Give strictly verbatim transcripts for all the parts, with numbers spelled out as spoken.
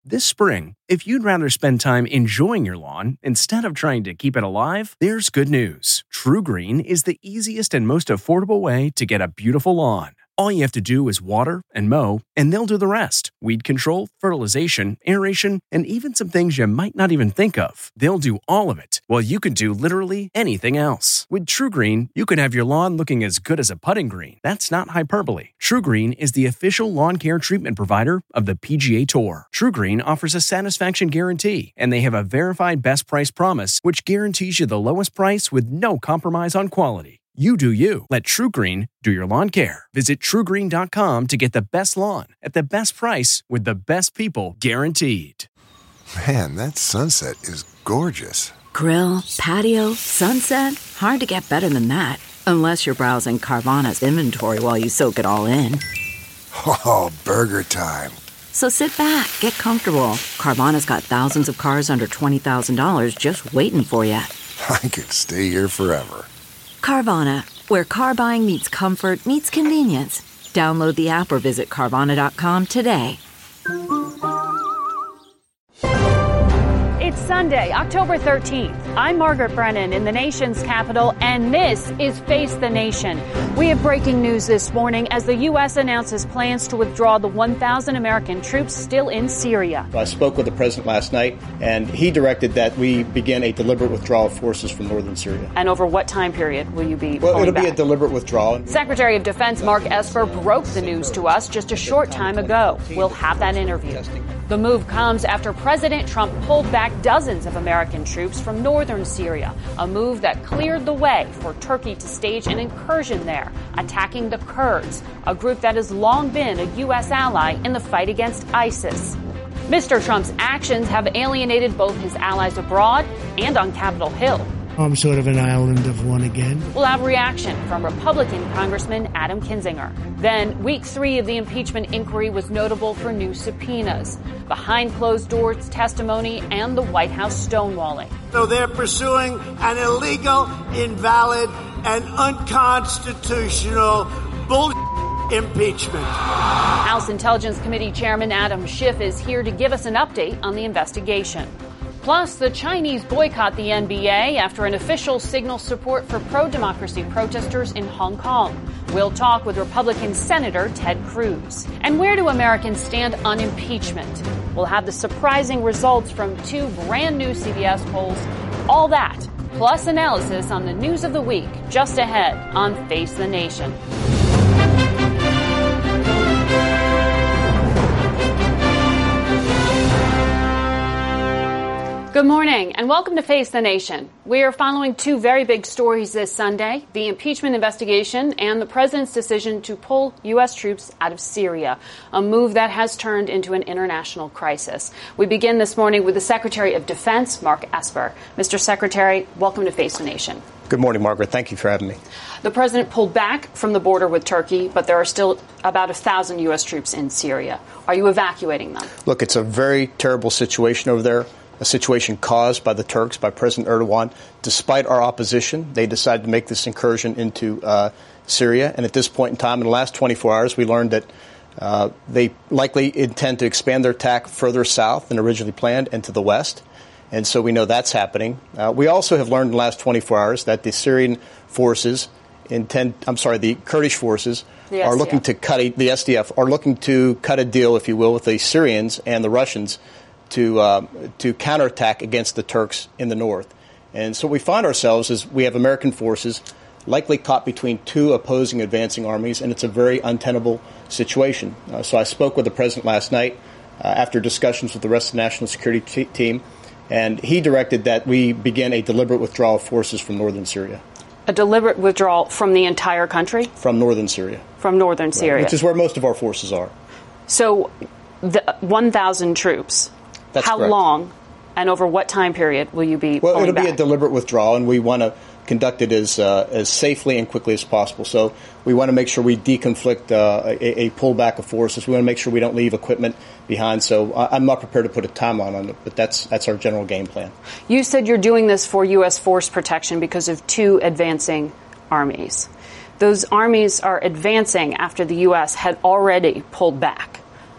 This spring, if you'd rather spend time enjoying your lawn instead of trying to keep it alive, there's good news. TruGreen is the easiest and most affordable way to get a beautiful lawn. All you have to do is water and mow, and they'll do the rest. Weed control, fertilization, aeration, and even some things you might not even think of. They'll do all of it, while you can do literally anything else. With TruGreen, you can have your lawn looking as good as a putting green. That's not hyperbole. TruGreen is the official lawn care treatment provider of the P G A Tour. TruGreen offers a satisfaction guarantee, and they have a verified best price promise, which guarantees you the lowest price with no compromise on quality. You do you. Let TruGreen do your lawn care. Visit True Green dot com to get the best lawn at the best price with the best people guaranteed. Man, that sunset is gorgeous. Grill, patio, sunset. Hard to get better than that. Unless you're browsing Carvana's inventory while you soak it all in. Oh, burger time. So sit back, get comfortable. Carvana's got thousands of cars under twenty thousand dollars just waiting for you. I could stay here forever. Carvana, where car buying meets comfort, meets convenience. Download the app or visit Carvana dot com today. It's Sunday, October thirteenth. I'm Margaret Brennan in the nation's capital, and this is Face the Nation. We have breaking news this morning as the U S announces plans to withdraw the one thousand American troops still in Syria. I spoke with the president last night, and he directed that we begin a deliberate withdrawal of forces from northern Syria. And over what time period will you be Well, pulling it'll back? be a deliberate withdrawal. Secretary of Defense Mark Esper broke the news to us just a short time ago. We'll have that interview. The move comes after President Trump pulled back dozens of American troops from northern Syria, a move that cleared the way for Turkey to stage an incursion there, attacking the Kurds, a group that has long been a U S ally in the fight against ISIS. Mister Trump's actions have alienated both his allies abroad and on Capitol Hill. I'm sort of an island of one again. We'll have reaction from Republican Congressman Adam Kinzinger. Then, week three of the impeachment inquiry was notable for new subpoenas, behind closed doors testimony, and the White House stonewalling. So they're pursuing an illegal, invalid, and unconstitutional bull impeachment. House Intelligence Committee Chairman Adam Schiff is here to give us an update on the investigation. Plus, the Chinese boycott the N B A after an official signals support for pro-democracy protesters in Hong Kong. We'll talk with Republican Senator Ted Cruz. And where do Americans stand on impeachment? We'll have the surprising results from two brand new C B S polls. All that, plus analysis on the news of the week, just ahead on Face the Nation. Good morning and welcome to Face the Nation. We are following two very big stories this Sunday, the impeachment investigation and the president's decision to pull U S troops out of Syria, a move that has turned into an international crisis. We begin this morning with the Secretary of Defense, Mark Esper. Mister Secretary, welcome to Face the Nation. Good morning, Margaret. Thank you for having me. The president pulled back from the border with Turkey, but there are still about a thousand U S troops in Syria. Are you evacuating them? Look, it's a very terrible situation over there. A situation caused by the Turks, by President Erdogan. Despite our opposition, they decided to make this incursion into uh, Syria. And at this point in time, in the last twenty-four hours, we learned that uh, they likely intend to expand their attack further south than originally planned and to the west. And so we know that's happening. Uh, we also have learned in the last twenty-four hours that the Syrian forces intend, I'm sorry, the Kurdish forces the are looking to cut a, the S D F are looking to cut a deal, if you will, with the Syrians and the Russians to uh, to counterattack against the Turks in the north. And so we find ourselves as we have American forces likely caught between two opposing advancing armies, and it's a very untenable situation. Uh, so I spoke with the president last night uh, after discussions with the rest of the national security t- team, and he directed that we begin a deliberate withdrawal of forces from northern Syria. A deliberate withdrawal from the entire country? From northern Syria. From northern Right, Syria. which is where most of our forces are. So the one thousand troops. That's How correct. long and over what time period will you be Well, pulling it'll back? be a deliberate withdrawal, and we want to conduct it as uh, as safely and quickly as possible. So we want to make sure we deconflict uh, a, a pullback of forces. We want to make sure we don't leave equipment behind. So I, I'm not prepared to put a timeline on it, but that's that's our general game plan. You said you're doing this for U S force protection because of two advancing armies. Those armies are advancing after the U S had already pulled back.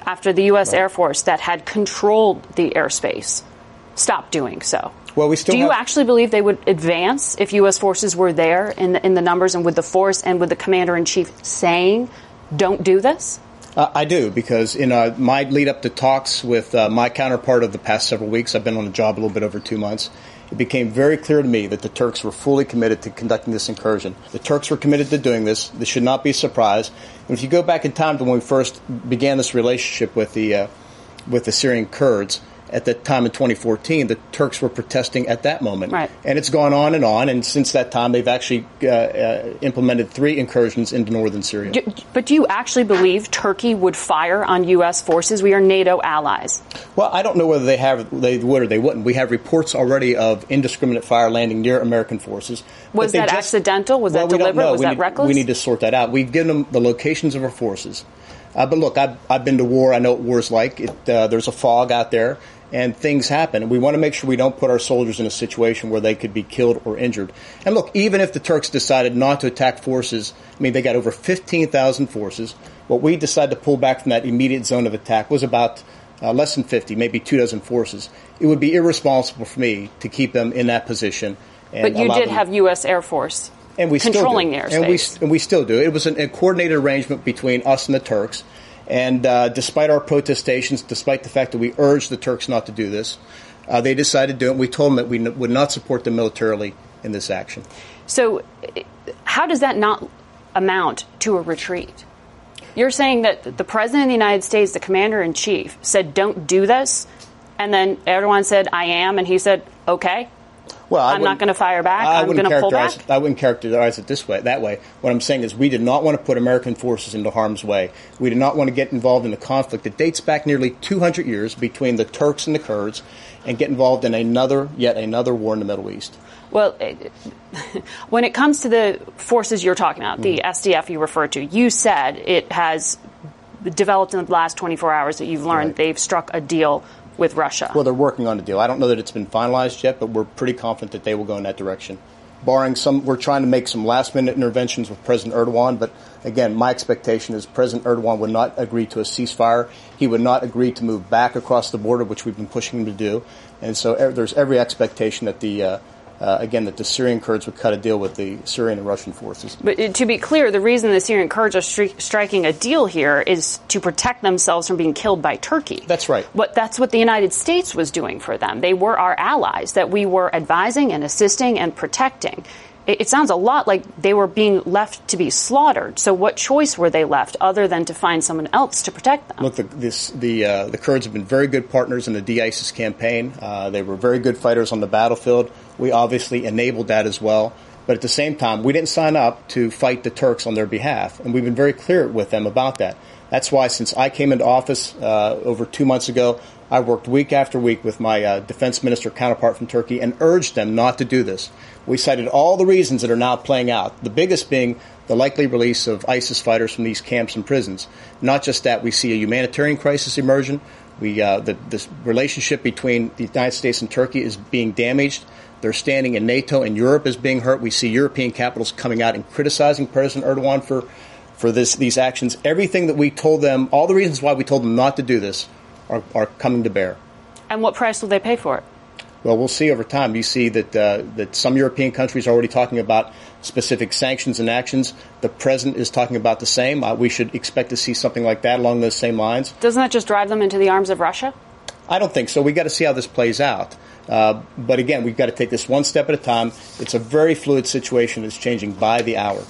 after the U S Right. Air Force that had controlled the airspace stopped doing so. Well, we still Do you have- actually believe they would advance if U S forces were there in the, in the numbers and with the force and with the commander-in-chief saying, don't do this? Uh, I do, because in uh, my lead up to talks with uh, my counterpart of the past several weeks, I've been on the job a little bit over two months, it became very clear to me that the Turks were fully committed to conducting this incursion. The Turks were committed to doing this. This should not be a surprise. And if you go back in time to when we first began this relationship with the uh, with the Syrian Kurds, at that time in twenty fourteen, the Turks were protesting at that moment. Right. And it's gone on and on, and since that time they've actually uh, uh, implemented three incursions into northern Syria. Do, but do you actually believe Turkey would fire on U S forces? We are NATO allies. Well, I don't know whether they have they would or they wouldn't. We have reports already of indiscriminate fire landing near American forces. Was But they that just- accidental? Was well, that we don't deliberate? know. Was we that need, reckless? We need to sort that out. We've given them the locations of our forces. Uh, but look, I've, I've been to war. I know what war's like. It, uh, there's a fog out there, and things happen. We want to make sure we don't put our soldiers in a situation where they could be killed or injured. And look, even if the Turks decided not to attack forces, I mean, they got over fifteen thousand forces. What we decided to pull back from that immediate zone of attack was about uh, less than fifty, maybe two dozen forces. It would be irresponsible for me to keep them in that position. And But you allow did them- have U S Air Force and we controlling still do. the And we, airspace. and we still do. It was an, a coordinated arrangement between us and the Turks. And uh, despite our protestations, despite the fact that we urged the Turks not to do this, uh, they decided to do it. We told them that we n- would not support them militarily in this action. So how does that not amount to a retreat? You're saying that the President of the United States, the Commander-in-Chief, said don't do this, and then Erdogan said I am, and he said okay. Well, I I'm not wouldn't- going to fire back. I I'm wouldn't going to pull characterize back. it- I wouldn't characterize it this way, that way. What I'm saying is we did not want to put American forces into harm's way. We did not want to get involved in a conflict that dates back nearly two hundred years between the Turks and the Kurds and get involved in another, yet another war in the Middle East. Well, it- when it comes to the forces you're talking about, the S D F you referred to, you said it has developed in the last twenty-four hours that you've learned Right. they've struck a deal with Russia. Well, they're working on a deal. I don't know that it's been finalized yet, but we're pretty confident that they will go in that direction. Barring some, we're trying to make some last-minute interventions with President Erdogan, but again, my expectation is President Erdogan would not agree to a ceasefire. He would not agree to move back across the border, which we've been pushing him to do. And so er, there's every expectation that the, uh, uh, again, that the Syrian Kurds would cut a deal with the Syrian and Russian forces. But uh, to be clear, the reason the Syrian Kurds are stri- striking a deal here is to protect themselves from being killed by Turkey. That's right. What that's what the United States was doing for them. They were our allies that we were advising and assisting and protecting. It, it sounds a lot like they were being left to be slaughtered. So what choice were they left other than to find someone else to protect them? Look, the, this, the, uh, the Kurds have been very good partners in the de-ISIS campaign. Uh, they were very good fighters on the battlefield. We obviously enabled that as well. But at the same time, we didn't sign up to fight the Turks on their behalf. And we've been very clear with them about that. That's why since I came into office uh, over two months ago, I worked week after week with my uh, defense minister counterpart from Turkey and urged them not to do this. We cited all the reasons that are now playing out, the biggest being the likely release of ISIS fighters from these camps and prisons. Not just that, we see a humanitarian crisis emerging. We, uh, the, this relationship between the United States and Turkey is being damaged. Their standing in NATO and Europe is being hurt. We see European capitals coming out and criticizing President Erdogan for, for this, these actions. Everything that we told them, all the reasons why we told them not to do this, are, are coming to bear. And what price will they pay for it? Well, we'll see over time. You see that uh, that some European countries are already talking about specific sanctions and actions. The president is talking about the same. Uh, we should expect to see something like that along those same lines. Doesn't that just drive them into the arms of Russia? I don't think so. We've got to see how this plays out. Uh, but again, we've got to take this one step at a time. It's a very fluid situation that's changing by the hour.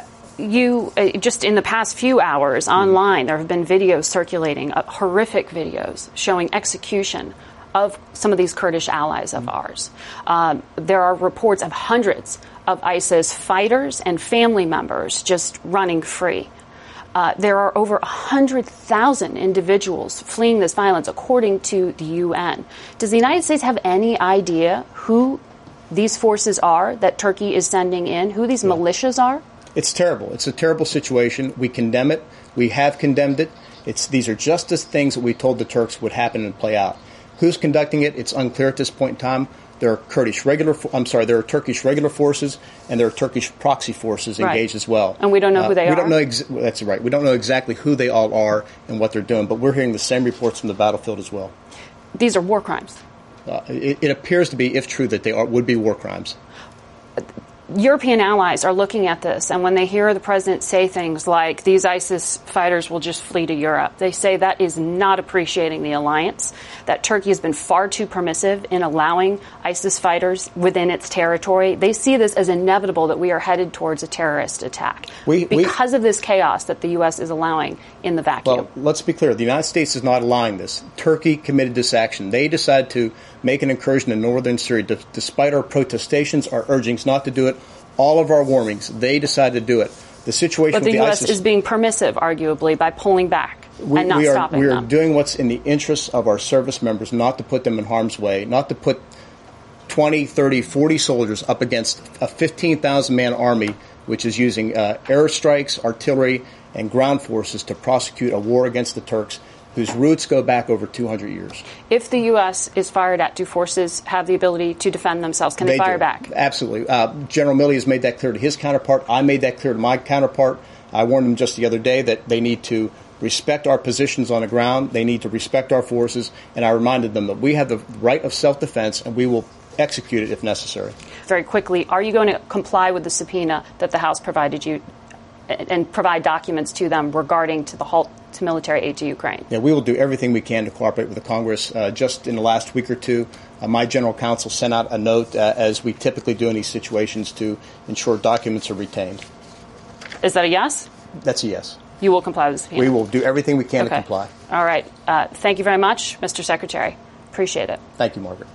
You, uh, just in the past few hours online, there have been videos circulating, uh, horrific videos showing execution of some of these Kurdish allies of ours. Um, there are reports of hundreds of ISIS fighters and family members just running free. Uh, there are over one hundred thousand individuals fleeing this violence, according to the U N. Does the United States have any idea who these forces are that Turkey is sending in, who these militias are? It's terrible. It's a terrible situation. We condemn it. We have condemned it. It's, these are just as things that we told the Turks would happen and play out. Who's conducting it? It's unclear at this point in time. There are Kurdish regular, I'm sorry, there are Turkish regular forces, and there are Turkish proxy forces engaged right. as well. And we don't know uh, who they we are? Don't know ex- that's right. We don't know exactly who they all are and what they're doing, but we're hearing the same reports from the battlefield as well. These are war crimes. Uh, it, it appears to be, if true, that they are, would be war crimes. European allies are looking at this, and when they hear the president say things like these ISIS fighters will just flee to Europe, they say that is not appreciating the alliance, that Turkey has been far too permissive in allowing ISIS fighters within its territory. They see this as inevitable that we are headed towards a terrorist attack we, because we, of this chaos that the U S is allowing in the vacuum. Well, let's be clear. The United States is not allowing this. Turkey committed this action. They decided to make an incursion in northern Syria. D- despite our protestations, our urgings not to do it, all of our warnings, they decided to do it. The situation but the with the U S ISIS is being permissive, arguably, by pulling back we, and not we are, stopping we are them. doing what's in the interests of our service members, not to put them in harm's way, not to put twenty, thirty, forty soldiers up against a fifteen thousand man army, which is using uh, airstrikes, artillery, and ground forces to prosecute a war against the Turks, whose roots go back over two hundred years. If the U S is fired at, do forces have the ability to defend themselves? Can they, they fire do. back? Absolutely. Uh, General Milley has made that clear to his counterpart. I made that clear to my counterpart. I warned them just the other day that they need to respect our positions on the ground. They need to respect our forces. And I reminded them that we have the right of self-defense, and we will execute it if necessary. Very quickly, are you going to comply with the subpoena that the House provided you and provide documents to them regarding to the halt to military aid to Ukraine? Yeah, we will do everything we can to cooperate with the Congress. Uh, just in the last week or two, uh, my general counsel sent out a note, uh, as we typically do in these situations, to ensure documents are retained. Is that a yes? That's a yes. You will comply with the subpoena? We will do everything we can okay. to comply. All right. Uh, thank you very much, Mister Secretary. Appreciate it. Thank you, Margaret.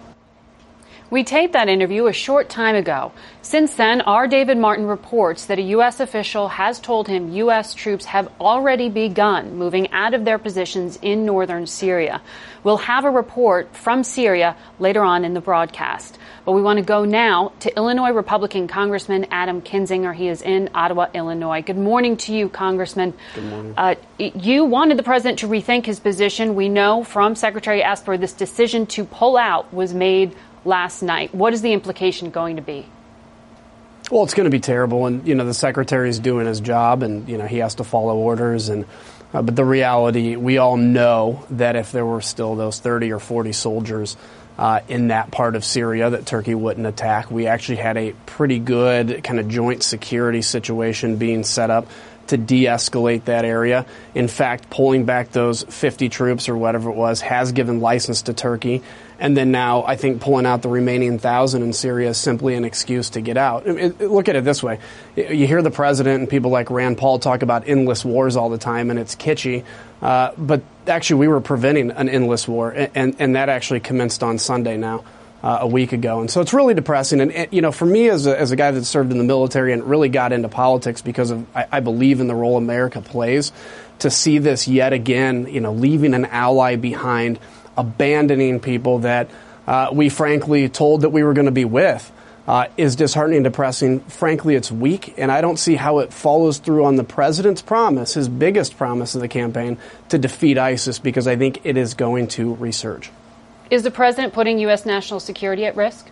We taped that interview a short time ago. Since then, our David Martin reports that a U S official has told him U S troops have already begun moving out of their positions in northern Syria. We'll have a report from Syria later on in the broadcast. But we want to go now to Illinois Republican Congressman Adam Kinzinger. He is in Ottawa, Illinois. Good morning to you, Congressman. Good morning. Uh, you wanted the president to rethink his position. We know from Secretary Esper this decision to pull out was made last night. What is the implication going to be? Well, it's going to be terrible, and you know the secretary is doing his job, and you know he has to follow orders. And uh, but the reality, we all know that if there were still those thirty or forty soldiers uh, in that part of Syria, that Turkey wouldn't attack. We actually had a pretty good kind of joint security situation being set up to de-escalate that area. In fact, pulling back those fifty troops or whatever it was has given license to Turkey. And then now I think pulling out the remaining one thousand in Syria is simply an excuse to get out. I mean, look at it this way. You hear the president and people like Rand Paul talk about endless wars all the time, and it's kitschy. Uh, but actually, we were preventing an endless war, and, and, and that actually commenced on Sunday now. Uh, a week ago. And so it's really depressing. And, and you know, for me as a, as a guy that served in the military and really got into politics because of, I, I believe in the role America plays, to see this yet again, you know, leaving an ally behind, abandoning people that uh, we frankly told that we were going to be with, uh, is disheartening and depressing. Frankly, it's weak, and I don't see how it follows through on the president's promise, his biggest promise of the campaign, to defeat ISIS, because I think it is going to resurge. Is the president putting U S national security at risk?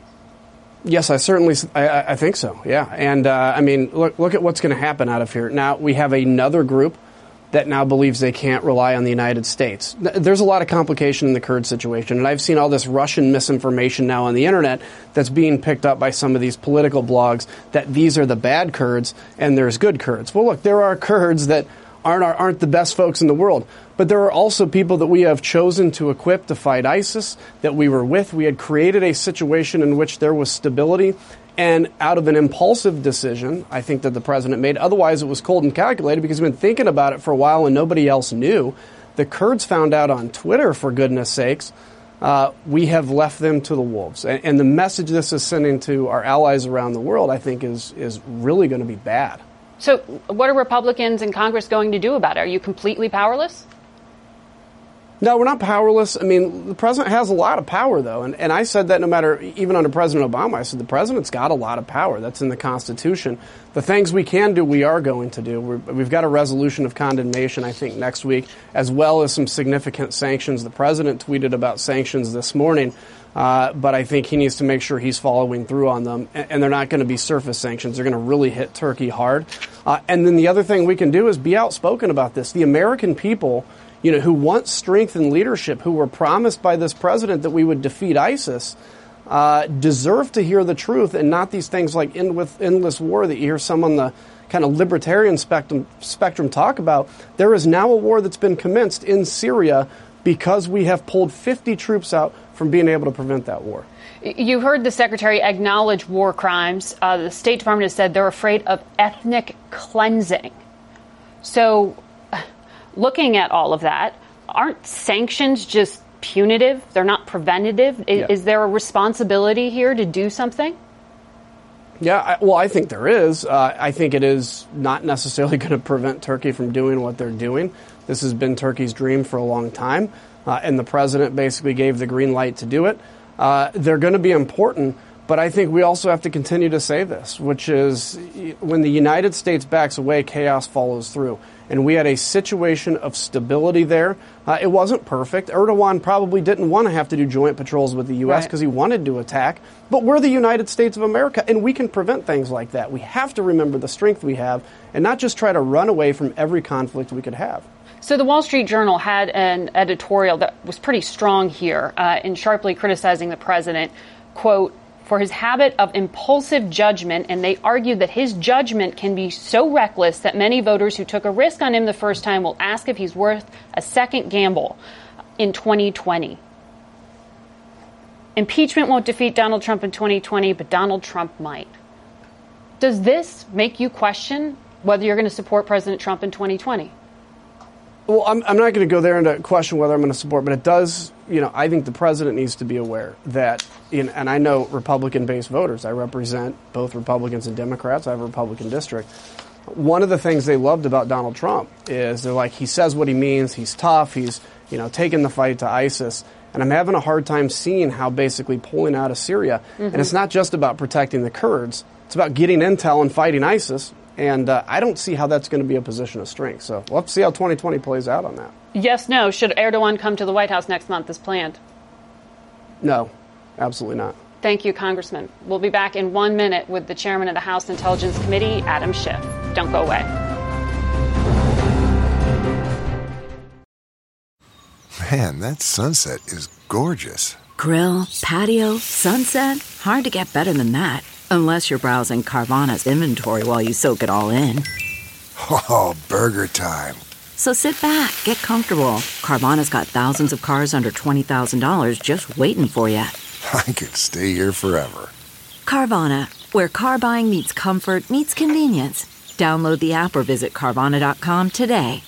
Yes, I certainly, I, I think so. Yeah, and uh, I mean, look, look at what's going to happen out of here. Now we have another group that now believes they can't rely on the United States. There's a lot of complication in the Kurd situation, and I've seen all this Russian misinformation now on the internet that's being picked up by some of these political blogs that these are the bad Kurds and there's good Kurds. Well, look, there are Kurds that aren't aren't the best folks in the world. But there are also people that we have chosen to equip to fight ISIS, that we were with. We had created a situation in which there was stability. And out of an impulsive decision, I think that the president made, otherwise it was cold and calculated because he's been thinking about it for a while and nobody else knew. The Kurds found out on Twitter, for goodness sakes. Uh, we have left them to the wolves. And, and the message this is sending to our allies around the world, I think, is is really going to be bad. So what are Republicans in Congress going to do about it? Are you completely powerless? No, we're not powerless. I mean, the president has a lot of power, though. And, and I said that no matter, even under President Obama, I said the president's got a lot of power. That's in the Constitution. The things we can do, we are going to do. We're, we've got a resolution of condemnation, I think, next week, as well as some significant sanctions. The president tweeted about sanctions this morning, uh, but I think he needs to make sure he's following through on them. And, and they're not going to be surface sanctions. They're going to really hit Turkey hard. Uh, and then the other thing we can do is be outspoken about this. The American people, you know, who want strength and leadership, who were promised by this president that we would defeat ISIS, uh, deserve to hear the truth and not these things like end with endless war that you hear some on the kind of libertarian spectrum, spectrum talk about. There is now a war that's been commenced in Syria because we have pulled fifty troops out from being able to prevent that war. You heard the secretary acknowledge war crimes. Uh, the State Department has said they're afraid of ethnic cleansing. So, looking at all of that, aren't sanctions just punitive? They're not preventative? Is, yeah. is there a responsibility here to do something? Yeah, I, well, I think there is. Uh, I think it is not necessarily going to prevent Turkey from doing what they're doing. This has been Turkey's dream for a long time, uh, and the president basically gave the green light to do it. Uh, they're going to be important, but I think we also have to continue to say this, which is when the United States backs away, chaos follows through. And we had a situation of stability there. Uh, it wasn't perfect. Erdogan probably didn't want to have to do joint patrols with the U S because right. he wanted to attack. But we're the United States of America, and we can prevent things like that. We have to remember the strength we have and not just try to run away from every conflict we could have. So the Wall Street Journal had an editorial that was pretty strong here uh, in sharply criticizing the president, quote, for his habit of impulsive judgment, and they argued that his judgment can be so reckless that many voters who took a risk on him the first time will ask if he's worth a second gamble in twenty twenty. Impeachment won't defeat Donald Trump in twenty twenty, but Donald Trump might. Does this make you question whether you're going to support President Trump in twenty twenty? Well, I'm, I'm not going to go there and question whether I'm going to support, but it does, you know, I think the president needs to be aware that, you know, and I know Republican-based voters. I represent both Republicans and Democrats. I have a Republican district. One of the things they loved about Donald Trump is they're like, he says what he means, he's tough, he's, you know, taking the fight to ISIS. And I'm having a hard time seeing how basically pulling out of Syria, mm-hmm. and it's not just about protecting the Kurds, it's about getting intel and fighting ISIS. And uh, I don't see how that's going to be a position of strength. So we'll have to see how twenty twenty plays out on that. Yes, no. Should Erdogan come to the White House next month as planned? No, absolutely not. Thank you, Congressman. We'll be back in one minute with the chairman of the House Intelligence Committee, Adam Schiff. Don't go away. Man, that sunset is gorgeous. Grill, patio, sunset. Hard to get better than that. Unless you're browsing Carvana's inventory while you soak it all in. Oh, burger time. So sit back, get comfortable. Carvana's got thousands of cars under twenty thousand dollars just waiting for you. I could stay here forever. Carvana, where car buying meets comfort meets convenience. Download the app or visit Carvana dot com today.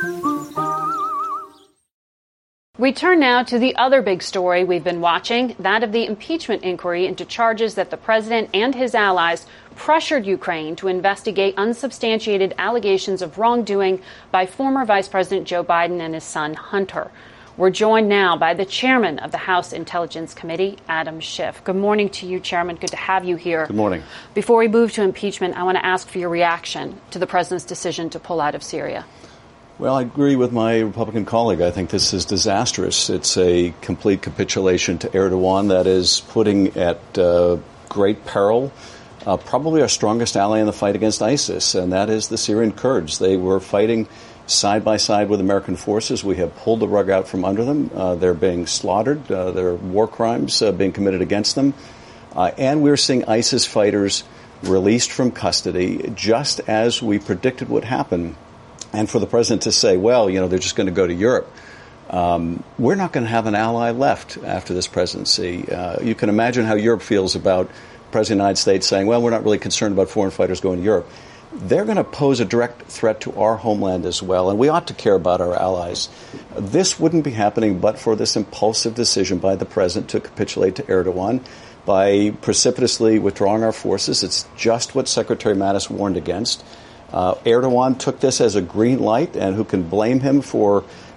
We turn now to the other big story we've been watching, that of the impeachment inquiry into charges that the president and his allies pressured Ukraine to investigate unsubstantiated allegations of wrongdoing by former Vice President Joe Biden and his son Hunter. We're joined now by the chairman of the House Intelligence Committee, Adam Schiff. Good morning to you, Chairman. Good to have you here. Good morning. Before we move to impeachment, I want to ask for your reaction to the president's decision to pull out of Syria. Well, I agree with my Republican colleague. I think this is disastrous. It's a complete capitulation to Erdogan that is putting at uh, great peril uh, probably our strongest ally in the fight against ISIS, and that is the Syrian Kurds. They were fighting side by side with American forces. We have pulled the rug out from under them. Uh, they're being slaughtered. Uh, there are war crimes uh, being committed against them. Uh, and we're seeing ISIS fighters released from custody just as we predicted would happen. And for the president to say, well, you know, they're just going to go to Europe. Um, we're not going to have an ally left after this presidency. Uh, you can imagine how Europe feels about the President of the United States saying, well, we're not really concerned about foreign fighters going to Europe. They're going to pose a direct threat to our homeland as well, and we ought to care about our allies. This wouldn't be happening but for this impulsive decision by the president to capitulate to Erdogan by precipitously withdrawing our forces. It's just what Secretary Mattis warned against. Uh, Erdogan took this as a green light, and who can blame him for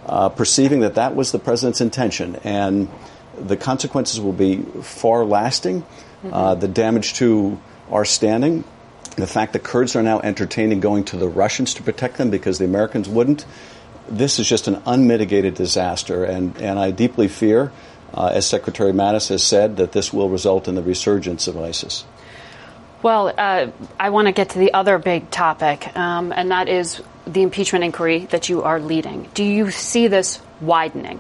uh, perceiving that that was the president's intention. And the consequences will be far lasting. Mm-hmm. Uh, the damage to our standing, the fact that Kurds are now entertaining going to the Russians to protect them because the Americans wouldn't, this is just an unmitigated disaster. And, and I deeply fear, uh, as Secretary Mattis has said, that this will result in the resurgence of ISIS. Well, uh, I want to get to the other big topic, um, and that is the impeachment inquiry that you are leading. Do you see this widening?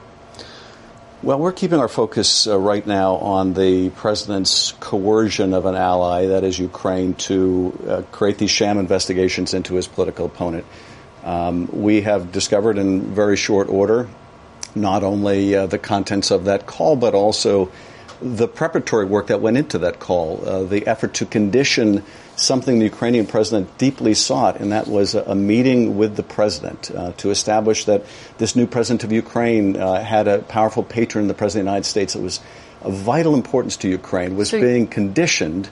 Well, we're keeping our focus uh, right now on the president's coercion of an ally, that is Ukraine, to uh, create these sham investigations into his political opponent. Um, we have discovered in very short order not only uh, the contents of that call, but also the preparatory work that went into that call, uh, the effort to condition something the Ukrainian president deeply sought, and that was a, a meeting with the president uh, to establish that this new president of Ukraine uh, had a powerful patron, the president of the United States, that was of vital importance to Ukraine, was so being conditioned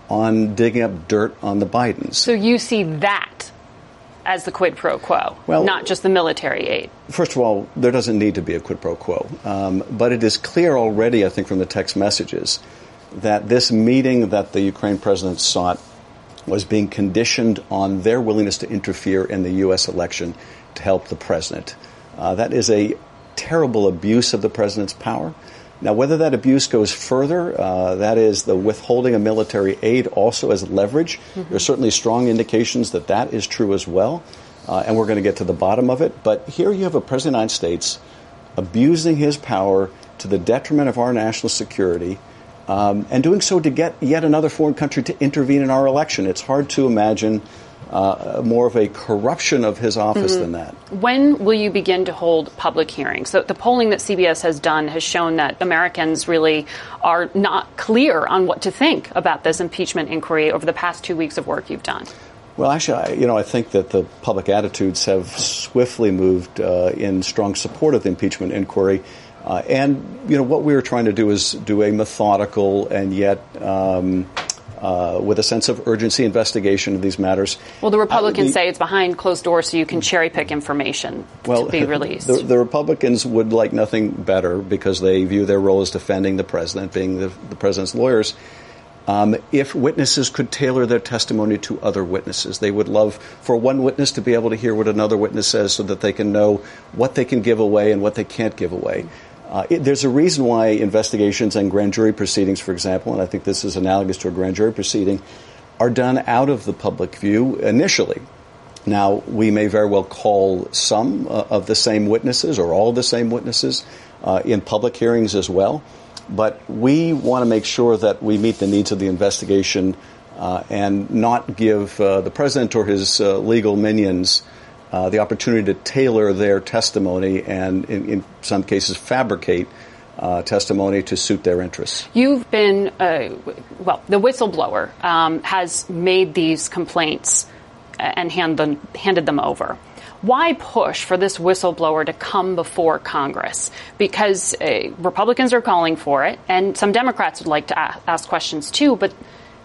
on digging up dirt on the Bidens. So you see that as the quid pro quo, well, not just the military aid? First of all, there doesn't need to be a quid pro quo. Um, but it is clear already, I think, from the text messages, that this meeting that the Ukraine president sought was being conditioned on their willingness to interfere in the U S election to help the president. Uh, that is a terrible abuse of the president's power. Now, whether that abuse goes further, uh, that is the withholding of military aid also as leverage. Mm-hmm. There's certainly strong indications that that is true as well, uh, and we're going to get to the bottom of it. But here you have a president of the United States abusing his power to the detriment of our national security, um, and doing so to get yet another foreign country to intervene in our election. It's hard to imagine Uh, more of a corruption of his office mm-hmm. than that. When will you begin to hold public hearings? So the polling that C B S has done has shown that Americans really are not clear on what to think about this impeachment inquiry over the past two weeks of work you've done. Well, actually, I, you know, I think that the public attitudes have swiftly moved uh, in strong support of the impeachment inquiry. Uh, and, you know, what we were trying to do is do a methodical and yet um, Uh, with a sense of urgency investigation of these matters. Well, the Republicans uh, the, say it's behind closed doors so you can cherry pick information well, to be released. The, the Republicans would like nothing better because they view their role as defending the president, being the, the president's lawyers. Um, if witnesses could tailor their testimony to other witnesses, they would love for one witness to be able to hear what another witness says so that they can know what they can give away and what they can't give away. Uh, it, there's a reason why investigations and grand jury proceedings, for example, and I think this is analogous to a grand jury proceeding, are done out of the public view initially. Now, we may very well call some uh, of the same witnesses or all the same witnesses uh, in public hearings as well, but we want to make sure that we meet the needs of the investigation uh, and not give uh, the president or his uh, legal minions Uh, the opportunity to tailor their testimony and, in, in some cases, fabricate uh, testimony to suit their interests. You've been, uh, well, the whistleblower um, has made these complaints and hand them, handed them over. Why push for this whistleblower to come before Congress? Because uh, Republicans are calling for it, and some Democrats would like to a- ask questions too, but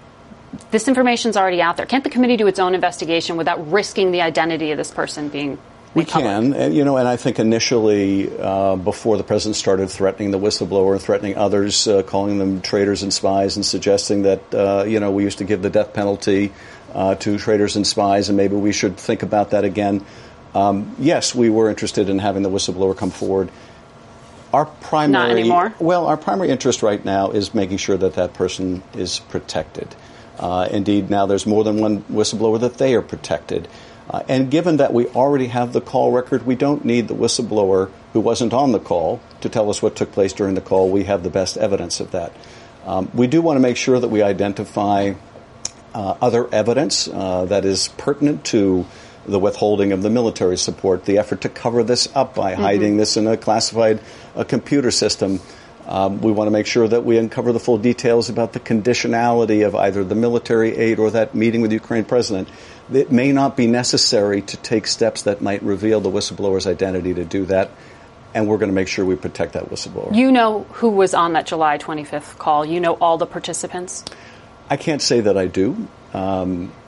this information's already out there. Can't the committee do its own investigation without risking the identity of this person being We can, and, you know, and I think initially, uh, before the president started threatening the whistleblower and threatening others, uh, calling them traitors and spies and suggesting that, uh, you know, we used to give the death penalty uh, to traitors and spies and maybe we should think about that again. Um, yes, we were interested in having the whistleblower come forward. Our primary, Not anymore? Well, our primary interest right now is making sure that that person is protected. Uh, indeed, now there's more than one whistleblower that they are protected. Uh, and given that we already have the call record, we don't need the whistleblower who wasn't on the call to tell us what took place during the call. We have the best evidence of that. Um, we do want to make sure that we identify uh, other evidence uh, that is pertinent to the withholding of the military support, the effort to cover this up by mm-hmm. hiding this in a classified uh, computer system. Um, we want to make sure that we uncover the full details about the conditionality of either the military aid or that meeting with the Ukraine president. It may not be necessary to take steps that might reveal the whistleblower's identity to do that, and we're going to make sure we protect that whistleblower. You know who was on that July twenty-fifth call? You know all the participants? I can't say that I do. Um,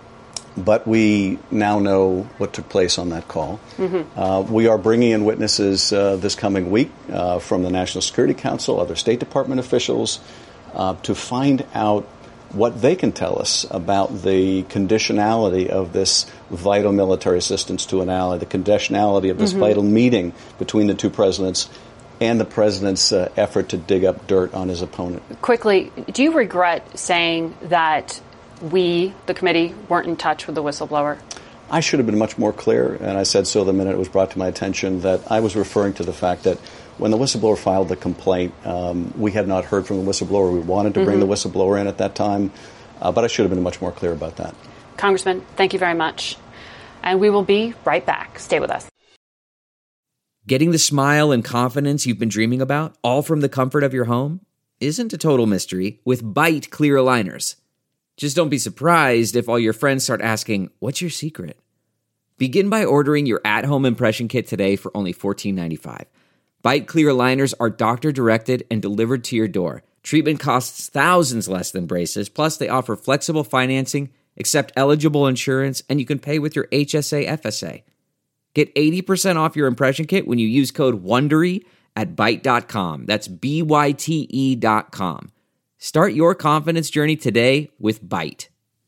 but we now know what took place on that call. Mm-hmm. Uh, we are bringing in witnesses uh, this coming week uh, from the National Security Council, other State Department officials, uh, to find out what they can tell us about the conditionality of this vital military assistance to an ally, the conditionality of this mm-hmm. vital meeting between the two presidents and the president's uh, effort to dig up dirt on his opponent. Quickly, do you regret saying that we, the committee, weren't in touch with the whistleblower? I should have been much more clear, and I said so the minute it was brought to my attention, that I was referring to the fact that when the whistleblower filed the complaint, um, we had not heard from the whistleblower. We wanted to bring mm-hmm. the whistleblower in at that time, uh, but I should have been much more clear about that. Congressman, thank you very much. And we will be right back. Stay with us. Getting the smile and confidence you've been dreaming about, all from the comfort of your home, isn't a total mystery with Byte clear aligners. Just don't be surprised if all your friends start asking, what's your secret? Begin by ordering your at-home impression kit today for only fourteen ninety-five. Byte clear aligners are doctor-directed and delivered to your door. Treatment costs thousands less than braces, plus they offer flexible financing, accept eligible insurance, and you can pay with your H S A F S A. Get eighty percent off your impression kit when you use code WONDERY at byte dot com. That's B Y T E dot com. Start your confidence journey today with Byte.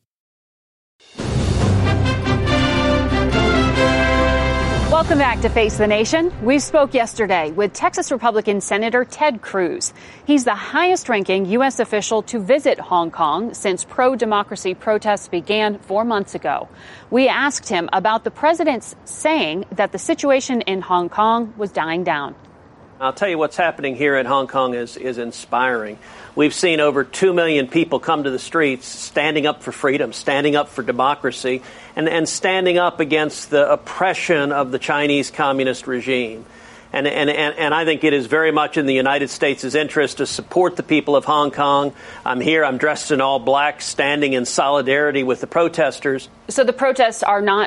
Welcome back to Face the Nation. We spoke yesterday with Texas Republican Senator Ted Cruz. He's the highest-ranking U S official to visit Hong Kong since pro-democracy protests began four months ago. We asked him about the president's saying that the situation in Hong Kong was dying down. I'll tell you what's happening here in Hong Kong is, is inspiring. We've seen over two million people come to the streets standing up for freedom, standing up for democracy, and, and standing up against the oppression of the Chinese communist regime. And, and, and, and I think it is very much in the United States' interest to support the people of Hong Kong. I'm here, I'm dressed in all black, standing in solidarity with the protesters. So the protests are not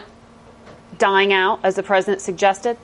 dying out, as the president suggested?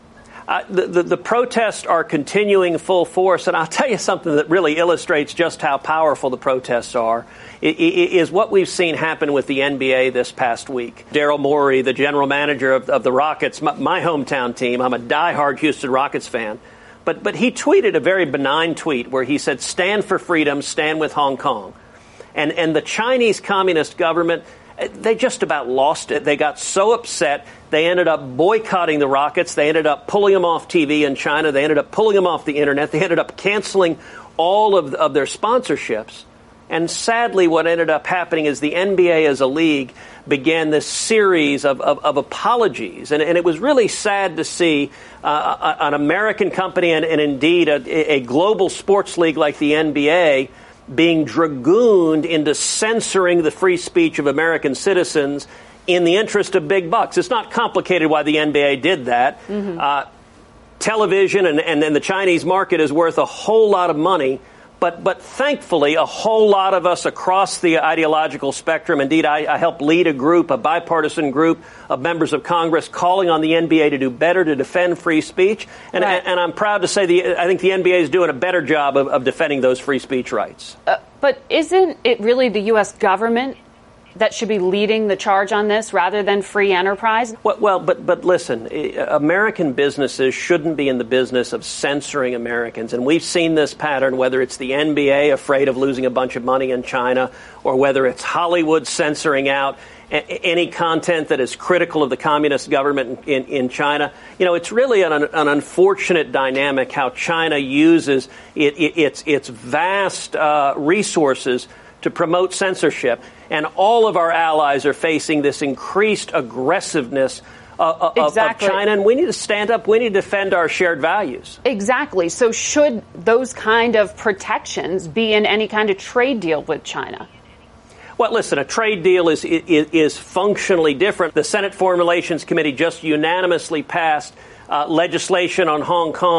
Uh, the, the, the protests are continuing full force, and I'll tell you something that really illustrates just how powerful the protests are, it, it, is what we've seen happen with the N B A this past week. Daryl Morey, the general manager of, of the Rockets, my, my hometown team, I'm a diehard Houston Rockets fan, but, but he tweeted a very benign tweet where he said, stand for freedom, stand with Hong Kong. And, and the Chinese Communist government, they just about lost it. They got so upset, they ended up boycotting the Rockets. They ended up pulling them off T V in China. They ended up pulling them off the Internet. They ended up canceling all of, of their sponsorships. And sadly, what ended up happening is the N B A as a league began this series of, of, of apologies. And, and it was really sad to see uh, an American company and, and indeed a, a global sports league like the N B A being dragooned into censoring the free speech of American citizens in the interest of big bucks. It's not complicated why the N B A did that. Mm-hmm. Uh, television and, and, and the Chinese market is worth a whole lot of money, but but thankfully a whole lot of us across the ideological spectrum, indeed I, I help lead a group, a bipartisan group of members of Congress calling on the N B A to do better to defend free speech. And, right. and, and I'm proud to say the I think the N B A is doing a better job of, of defending those free speech rights. Uh, but isn't it really the U S government that should be leading the charge on this rather than free enterprise? Well, well, but but listen, American businesses shouldn't be in the business of censoring Americans. And we've seen this pattern, whether it's the N B A afraid of losing a bunch of money in China, or whether it's Hollywood censoring out any content that is critical of the communist government in, in China. You know, it's really an, an unfortunate dynamic how China uses it, it, its, its vast uh, resources to promote censorship. And all of our allies are facing this increased aggressiveness uh, exactly. of China. And we need to stand up. We need to defend our shared values. Exactly. So should those kind of protections be in any kind of trade deal with China? Well, listen, a trade deal is, is, is functionally different. The Senate Foreign Relations Committee just unanimously passed uh, legislation on Hong Kong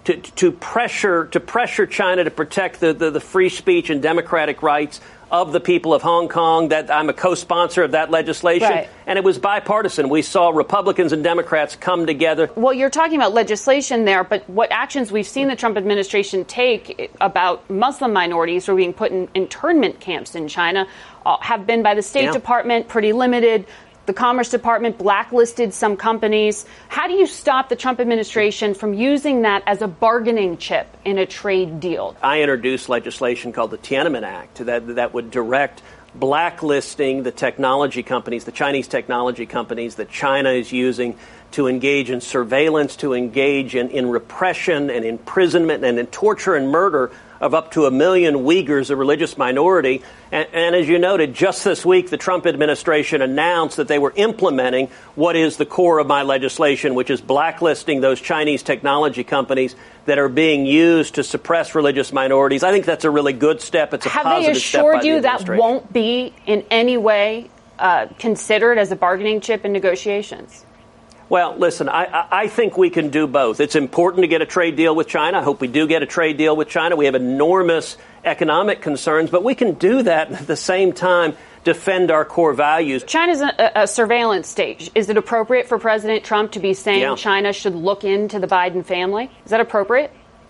to, to pressure to pressure China to protect the, the, the free speech and democratic rights of the people of Hong Kong. That I'm a co-sponsor of that legislation, right. And it was bipartisan. We saw Republicans and Democrats come together. Well, you're talking about legislation there, but what actions we've seen the Trump administration take about Muslim minorities who are being put in internment camps in China uh, have been by the State yeah. Department pretty limited. The Commerce Department blacklisted some companies. How do you stop the Trump administration from using that as a bargaining chip in a trade deal? I introduced legislation called the Tiananmen Act that that would direct blacklisting the technology companies, the Chinese technology companies that China is using to engage in surveillance, to engage in, in repression and imprisonment and in torture and murder of up to a million Uyghurs, a religious minority. And, and as you noted, just this week, the Trump administration announced that they were implementing what is the core of my legislation, which is blacklisting those Chinese technology companies that are being used to suppress religious minorities. I think that's a really good step. It's a Have positive they step by assured the you that administration. won't be in any way uh, considered as a bargaining chip in negotiations? Well, listen, I, I think we can do both. It's important to get a trade deal with China. I hope we do get a trade deal with China. We have enormous economic concerns, but we can do that and at the same time defend our core values. China's a, a surveillance state. Is it appropriate for President Trump to be saying yeah. China should look into the Biden family? Is that appropriate?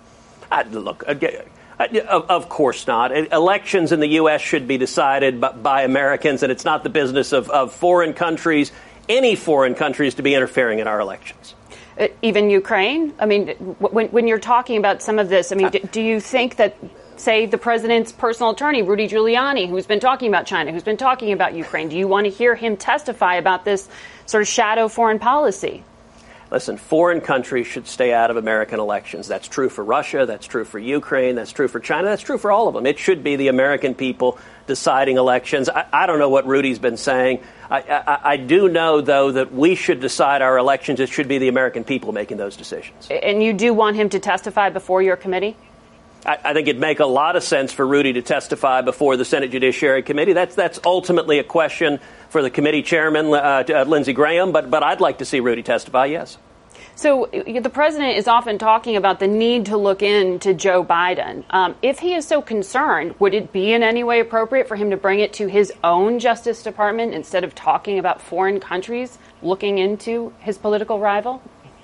I, look, again, Of, of course not. Elections in the U S should be decided by, by Americans, and it's not the business of, of foreign countries, any foreign countries, to be interfering in our elections. Uh, even Ukraine? I mean, when, when you're talking about some of this, I mean, do, do you think that, say, the president's personal attorney, Rudy Giuliani, who's been talking about China, who's been talking about Ukraine, do you want to hear him testify about this sort of shadow foreign policy? Listen, foreign countries should stay out of American elections. That's true for Russia. That's true for Ukraine. That's true for China. That's true for all of them. It should be the American people deciding elections. I, I don't know what Rudy's been saying. I, I, I do know, though, that we should decide our elections. It should be the American people making those decisions. And you do want him to testify before your committee? I, I think it'd make a lot of sense for Rudy to testify before the Senate Judiciary Committee. That's that's ultimately a question for the committee chairman, uh, uh, Lindsey Graham, but but I'd like to see Rudy testify, yes. So the president is often talking about the need to look into Joe Biden. Um, if he is so concerned, would it be in any way appropriate for him to bring it to his own Justice Department instead of talking about foreign countries looking into his political rival?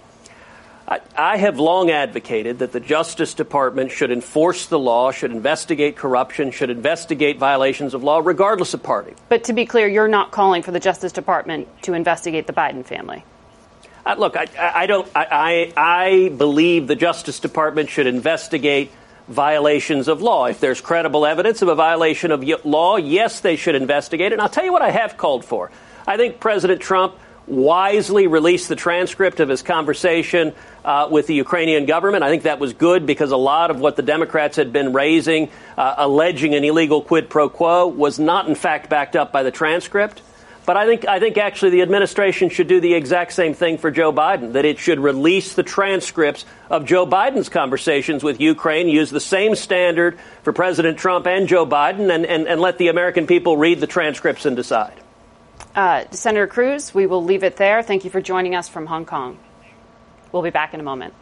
I, I have long advocated that the Justice Department should enforce the law, should investigate corruption, should investigate violations of law, regardless of party. But to be clear, you're not calling for the Justice Department to investigate the Biden family. Uh, look, I, I don't. I, I believe the Justice Department should investigate violations of law. If there's credible evidence of a violation of law, yes, they should investigate it. And I'll tell you what I have called for. I think President Trump wisely released the transcript of his conversation uh, with the Ukrainian government. I think that was good because a lot of what the Democrats had been raising, uh, alleging an illegal quid pro quo, was not, in fact, backed up by the transcript. But I think I think actually the administration should do the exact same thing for Joe Biden, that it should release the transcripts of Joe Biden's conversations with Ukraine, use the same standard for President Trump and Joe Biden, and, and, and let the American people read the transcripts and decide. Uh, Senator Cruz, we will leave it there. Thank you for joining us from Hong Kong. We'll be back in a moment.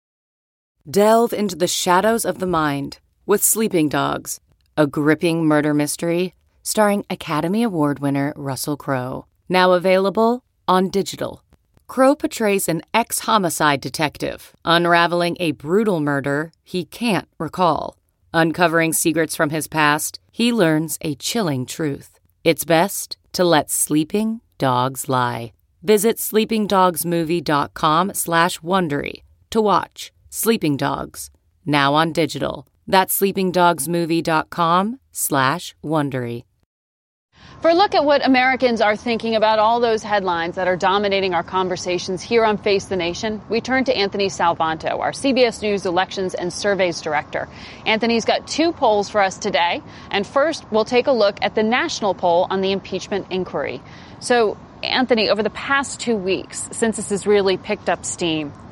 Delve into the shadows of the mind with Sleeping Dogs, a gripping murder mystery starring Academy Award winner Russell Crowe. Now available on digital. Crowe portrays an ex-homicide detective unraveling a brutal murder he can't recall. Uncovering secrets from his past, he learns a chilling truth. It's best to let sleeping dogs lie. Visit sleepingdogsmovie.com slash Wondery to watch Sleeping Dogs, now on digital. That's sleepingdogsmovie.com slash Wondery. For a look at what Americans are thinking about all those headlines that are dominating our conversations here on Face the Nation, we turn to Anthony Salvanto, our C B S News Elections and Surveys Director. Anthony's got two polls for us today. And first, we'll take a look at the national poll on the impeachment inquiry. So, Anthony, over the past two weeks, since this has really picked up steam,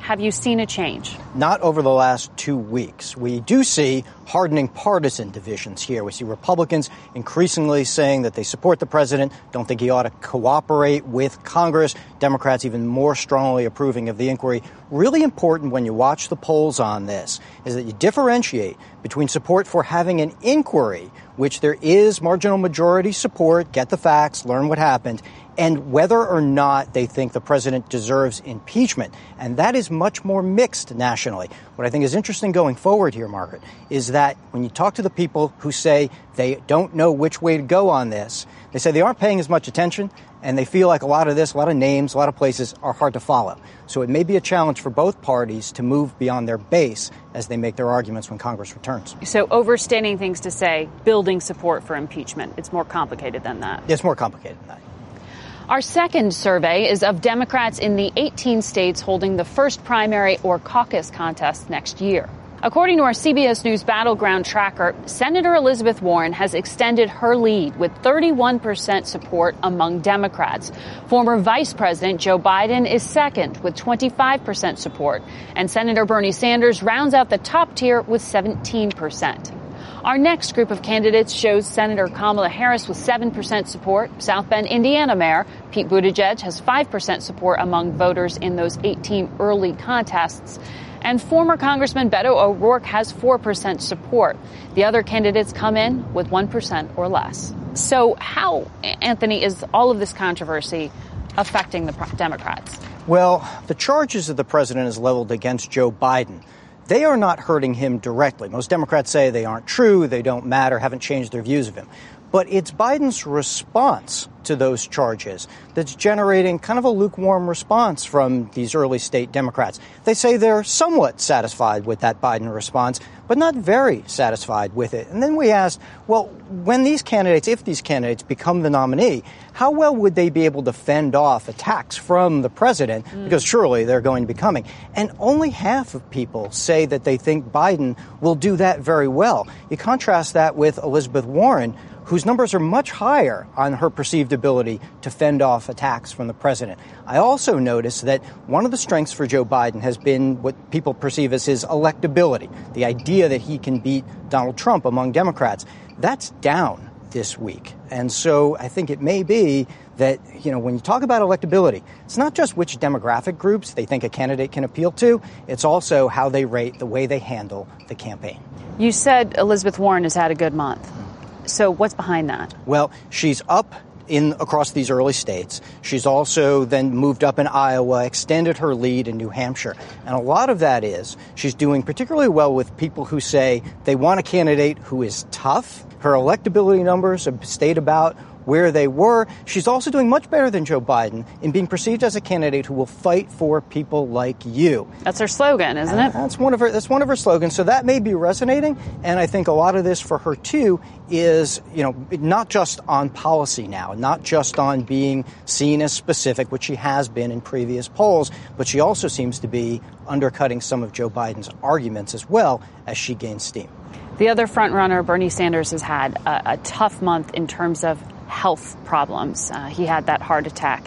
Have you seen a change? Not over the last two weeks. We do see hardening partisan divisions here. We see Republicans increasingly saying that they support the president, don't think he ought to cooperate with Congress. Democrats even more strongly approving of the inquiry. Really important when you watch the polls on this is that you differentiate between support for having an inquiry, which there is marginal majority support, get the facts, learn what happened, and whether or not they think the president deserves impeachment. And that is much more mixed nationally. What I think is interesting going forward here, Margaret, is that when you talk to the people who say they don't know which way to go on this, they say they aren't paying as much attention, and they feel like a lot of this, a lot of names, a lot of places are hard to follow. So it may be a challenge for both parties to move beyond their base as they make their arguments when Congress returns. So overstating things to say building support for impeachment. It's more complicated than that. It's more complicated than that. Our second survey is of Democrats in the eighteen states holding the first primary or caucus contest next year. According to our C B S News Battleground Tracker, Senator Elizabeth Warren has extended her lead with thirty-one percent support among Democrats. Former Vice President Joe Biden is second with twenty-five percent support, and Senator Bernie Sanders rounds out the top tier with seventeen percent. Our next group of candidates shows Senator Kamala Harris with seven percent support. South Bend, Indiana Mayor Pete Buttigieg has five percent support among voters in those eighteen early contests. And former Congressman Beto O'Rourke has four percent support. The other candidates come in with one percent or less. So how, Anthony, is all of this controversy affecting the Democrats? Well, the charges that the president has leveled against Joe Biden, they are not hurting him directly. Most Democrats say they aren't true, they don't matter, haven't changed their views of him. But it's Biden's response to those charges that's generating kind of a lukewarm response from these early state Democrats. They say they're somewhat satisfied with that Biden response, but not very satisfied with it. And then we asked, well, when these candidates, if these candidates become the nominee, how well would they be able to fend off attacks from the president? Mm. Because surely they're going to be coming. And only half of people say that they think Biden will do that very well. You contrast that with Elizabeth Warren, whose numbers are much higher on her perceived ability to fend off attacks from the president. I also noticed that one of the strengths for Joe Biden has been what people perceive as his electability, the idea that he can beat Donald Trump among Democrats. That's down this week. And so I think it may be that, you know, when you talk about electability, it's not just which demographic groups they think a candidate can appeal to. It's also how they rate the way they handle the campaign. You said Elizabeth Warren has had a good month. So what's behind that? Well, she's up in across these early states. She's also then moved up in Iowa, extended her lead in New Hampshire. And a lot of that is she's doing particularly well with people who say they want a candidate who is tough. Her electability numbers have stayed about where they were. She's also doing much better than Joe Biden in being perceived as a candidate who will fight for people like you. That's her slogan, isn't it? That's one of her, that's one of her slogans. So that may be resonating. And I think a lot of this for her, too, is, you know, not just on policy now, not just on being seen as specific, which she has been in previous polls, but she also seems to be undercutting some of Joe Biden's arguments as well as she gains steam. The other frontrunner, Bernie Sanders, has had a, a tough month in terms of health problems. Uh, he had that heart attack.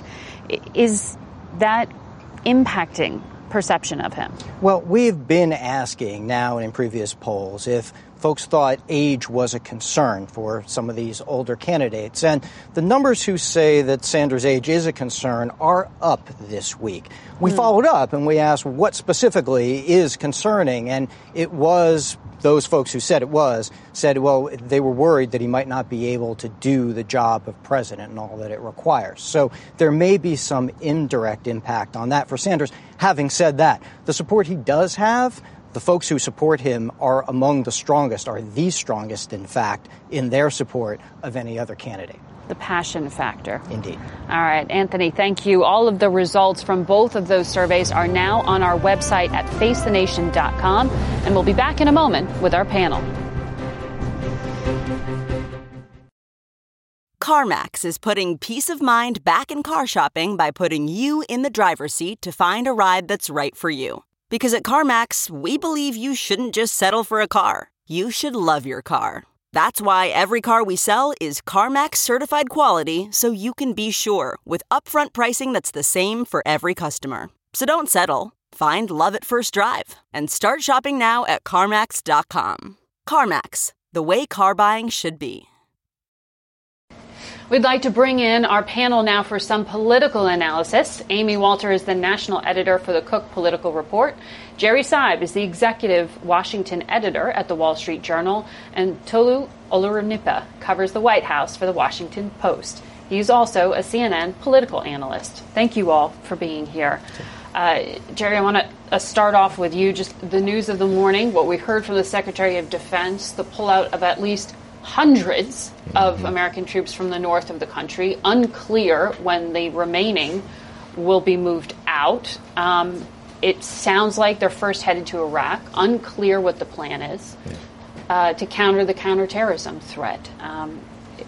Is that impacting perception of him? Well, we've been asking now and in previous polls if folks thought age was a concern for some of these older candidates. And the numbers who say that Sanders' age is a concern are up this week. We mm. followed up and we asked what specifically is concerning. And it was those folks who said it was, said, well, they were worried that he might not be able to do the job of president and all that it requires. So there may be some indirect impact on that for Sanders. Having said that, the support he does have, the folks who support him are among the strongest, are the strongest, in fact, in their support of any other candidate. The passion factor. Indeed. All right, Anthony, thank you. All of the results from both of those surveys are now on our website at face the nation dot com, and we'll be back in a moment with our panel. CarMax is putting peace of mind back in car shopping by putting you in the driver's seat to find a ride that's right for you. Because at CarMax, we believe you shouldn't just settle for a car. You should love your car. That's why every car we sell is CarMax certified quality, so you can be sure with upfront pricing that's the same for every customer. So don't settle. Find love at first drive and start shopping now at CarMax dot com. CarMax, the way car buying should be. We'd like to bring in our panel now for some political analysis. Amy Walter is the national editor for the Cook Political Report. Jerry Seib is the executive Washington editor at the Wall Street Journal. And Tolu Olorunnipa covers the White House for the Washington Post. He's also a C N N political analyst. Thank you all for being here. Uh, Jerry, I want to uh, start off with you. Just the news of the morning, what we heard from the Secretary of Defense, the pullout of at least hundreds of American troops from the north of the country. Unclear when the remaining will be moved out. Um, it sounds like they're first headed to Iraq. Unclear what the plan is uh, to counter the counterterrorism threat. Um,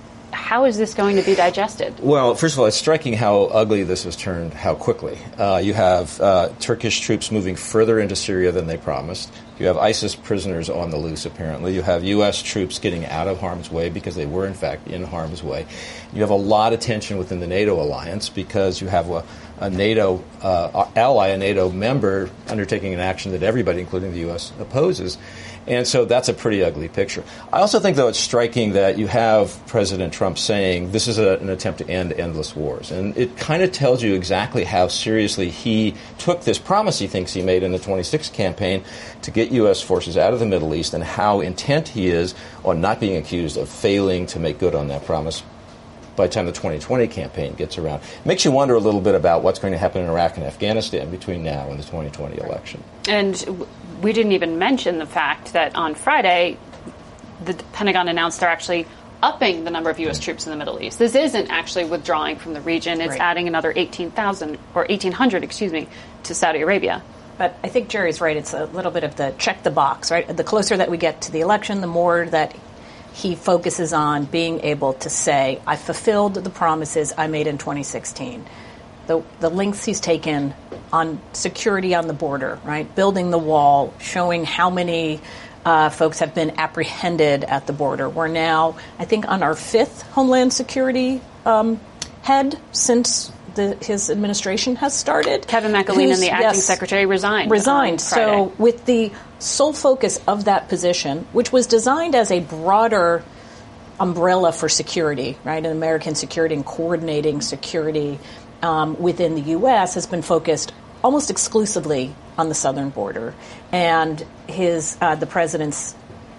How is this going to be digested? Well, first of all, it's striking how ugly this has turned, how quickly. Uh, you have uh, Turkish troops moving further into Syria than they promised. You have ISIS prisoners on the loose, apparently. You have U S troops getting out of harm's way because they were, in fact, in harm's way. You have a lot of tension within the NATO alliance because you have a, a NATO uh, ally, a NATO member, undertaking an action that everybody, including the U S, opposes. And so that's a pretty ugly picture. I also think, though, it's striking that you have President Trump saying this is a, an attempt to end endless wars. And it kind of tells you exactly how seriously he took this promise he thinks he made in the twenty-six campaign to get U S forces out of the Middle East and how intent he is on not being accused of failing to make good on that promise by the time the twenty twenty campaign gets around. It makes you wonder a little bit about what's going to happen in Iraq and Afghanistan between now and the twenty twenty election. And we didn't even mention the fact that on Friday, the Pentagon announced they're actually upping the number of U S troops in the Middle East. This isn't actually withdrawing from the region. It's Right. adding another eighteen thousand or eighteen hundred, excuse me, to Saudi Arabia. But I think Jerry's right. It's a little bit of the check the box, right? The closer that we get to the election, the more that he focuses on being able to say, I fulfilled the promises I made in twenty sixteen. The, the lengths he's taken on security on the border, right? Building the wall, showing how many uh, folks have been apprehended at the border. We're now, I think, on our fifth Homeland Security um, head since the, his administration has started. Kevin McAleenan, the acting yes, secretary, resigned. Resigned. on Friday. So with the sole focus of that position, which was designed as a broader umbrella for security, right, an American security and coordinating security um, within the U S, has been focused almost exclusively on the southern border, and his uh, the president's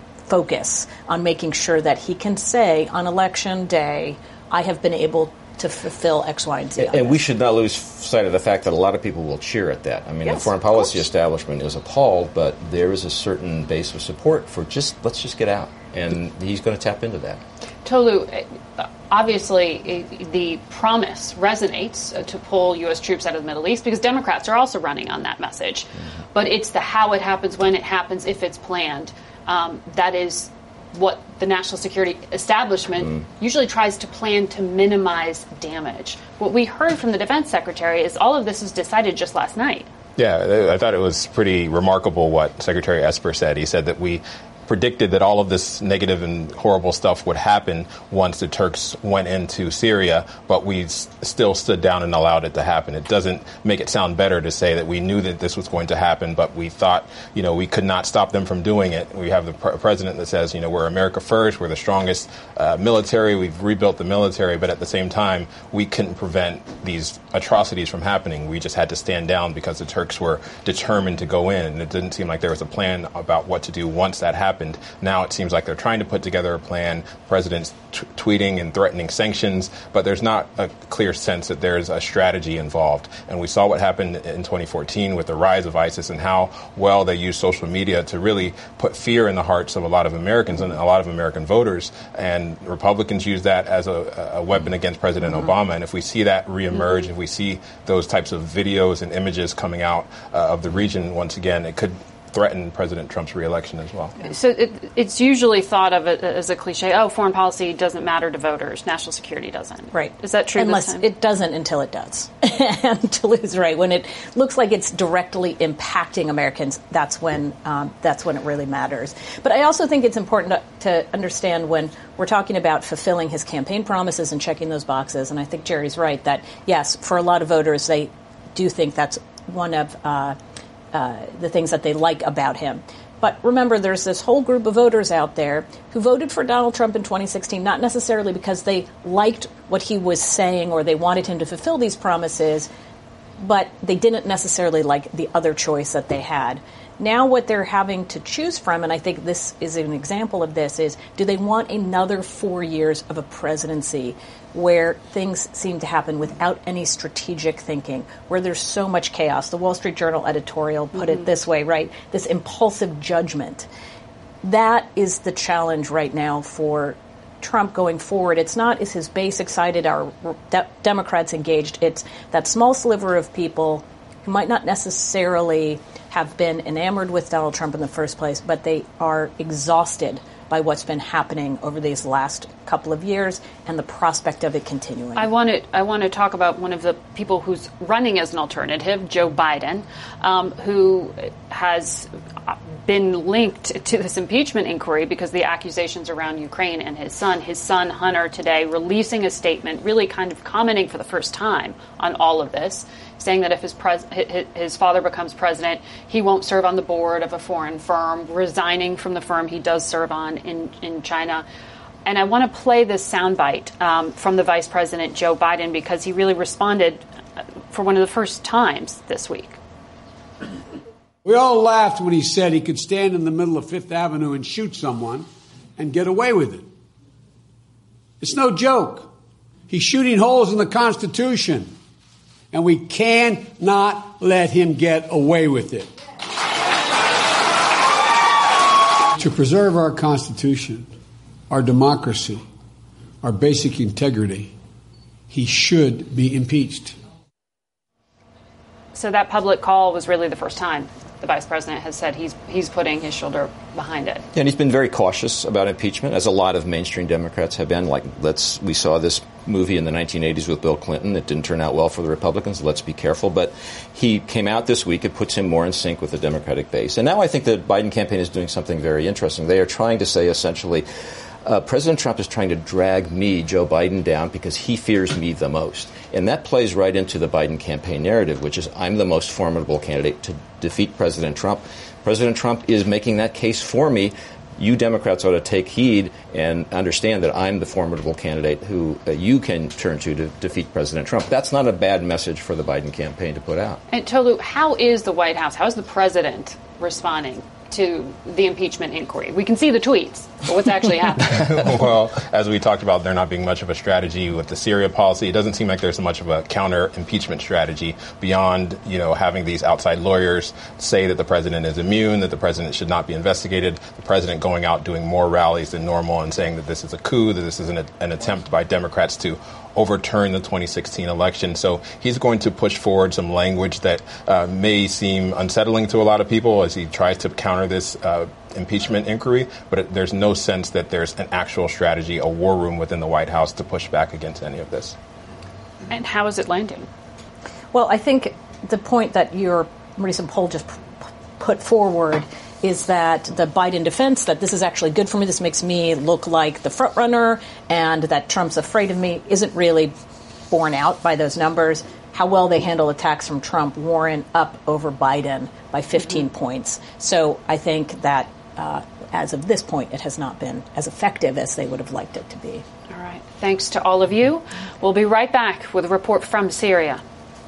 focus on making sure that he can say on election day, I have been able to fulfill X, Y, and Z. And we should not lose sight of the fact that a lot of people will cheer at that. I mean, Yes, the foreign policy establishment is appalled, but there is a certain base of support for just, let's just get out. And he's going to tap into that. Tolu, obviously the promise resonates to pull U S troops out of the Middle East because Democrats are also running on that message. Mm-hmm. But it's the how it happens, when it happens, if it's planned. Um, that is what the national security establishment mm. usually tries to plan to minimize damage. What we heard from the defense secretary is all of this was decided just last night. Yeah, I thought it was pretty remarkable what Secretary Esper said. He said that we predicted that all of this negative and horrible stuff would happen once the Turks went into Syria, but we s- still stood down and allowed it to happen. It doesn't make it sound better to say that we knew that this was going to happen, but we thought, you know, we could not stop them from doing it. We have the pr- president that says, you know, we're America first, we're the strongest uh, military, we've rebuilt the military, but at the same time, we couldn't prevent these atrocities from happening. We just had to stand down because the Turks were determined to go in, and it didn't seem like there was a plan about what to do once that happened. Now it seems like they're trying to put together a plan. The president's t- tweeting and threatening sanctions, but there's not a clear sense that there's a strategy involved. And we saw what happened in twenty fourteen with the rise of ISIS and how well they used social media to really put fear in the hearts of a lot of Americans and a lot of American voters. And Republicans use that as a, a weapon against President mm-hmm. Obama. And if we see that reemerge, mm-hmm. if we see those types of videos and images coming out uh, of the region once again, it could threaten President Trump's reelection as well. So it, it's usually thought of as a cliche, oh, foreign policy doesn't matter to voters, national security doesn't. Right. Is that true Unless this time? it doesn't until it does. And Tolu's right. When it looks like it's directly impacting Americans, that's when um, that's when it really matters. But I also think it's important to, to understand when we're talking about fulfilling his campaign promises and checking those boxes, and I think Jerry's right that, yes, for a lot of voters, they do think that's one of uh, uh, the things that they like about him. But remember, there's this whole group of voters out there who voted for Donald Trump in twenty sixteen, not necessarily because they liked what he was saying or they wanted him to fulfill these promises, but they didn't necessarily like the other choice that they had. Now what they're having to choose from, and I think this is an example of this, is do they want another four years of a presidency where things seem to happen without any strategic thinking, where there's so much chaos? The Wall Street Journal editorial put mm-hmm. it this way, right? This impulsive judgment. That is the challenge right now for Trump going forward. It's not, is his base excited, are de- Democrats engaged? It's that small sliver of people who might not necessarily have been enamored with Donald Trump in the first place, but they are exhausted by what's been happening over these last couple of years and the prospect of it continuing. I want to I want to talk about one of the people who's running as an alternative, Joe Biden, um, who has been linked to this impeachment inquiry because the accusations around Ukraine and his son. His son, Hunter, today releasing a statement, really kind of commenting for the first time on all of this, saying that if his, pres- his father becomes president, he won't serve on the board of a foreign firm, resigning from the firm he does serve on in, in China. And I want to play this soundbite um, from the Vice President, Joe Biden, because he really responded for one of the first times this week. We all laughed when he said he could stand in the middle of Fifth Avenue and shoot someone and get away with it. It's no joke. He's shooting holes in the Constitution. And we cannot let him get away with it. To preserve our Constitution, our democracy, our basic integrity, he should be impeached. So that public call was really the first time the vice president has said he's he's putting his shoulder behind it. Yeah, and he's been very cautious about impeachment, as a lot of mainstream Democrats have been. Like, let's we saw this movie in the nineteen eighties with Bill Clinton. It didn't turn out well for the Republicans. Let's be careful. But he came out this week. It puts him more in sync with the Democratic base. And now I think the Biden campaign is doing something very interesting. They are trying to say, essentially, Uh, President Trump is trying to drag me, Joe Biden, down because he fears me the most. And that plays right into the Biden campaign narrative, which is I'm the most formidable candidate to defeat President Trump. President Trump is making that case for me. You Democrats ought to take heed and understand that I'm the formidable candidate who uh, you can turn to to defeat President Trump. That's not a bad message for the Biden campaign to put out. And Tolu, how is the White House, how is the president responding to the impeachment inquiry? We can see the tweets, but what's actually happening? Well, as we talked about, there not being much of a strategy with the Syria policy. It doesn't seem like there's much of a counter-impeachment strategy beyond, you know, having these outside lawyers say that the president is immune, that the president should not be investigated, the president going out doing more rallies than normal and saying that this is a coup, that this is an, an attempt by Democrats to overturn the twenty sixteen election. So he's going to push forward some language that uh, may seem unsettling to a lot of people as he tries to counter this uh, impeachment inquiry. But it, there's no sense that there's an actual strategy, a war room within the White House to push back against any of this. And how is it landing? Well, I think the point that your recent poll just p- put forward is that the Biden defense, that this is actually good for me, this makes me look like the front runner, and that Trump's afraid of me, isn't really borne out by those numbers. How well they handle attacks from Trump, Warren up over Biden by fifteen mm-hmm. points. So I think that uh, as of this point, it has not been as effective as they would have liked it to be. All right. Thanks to all of you. We'll be right back with a report from Syria.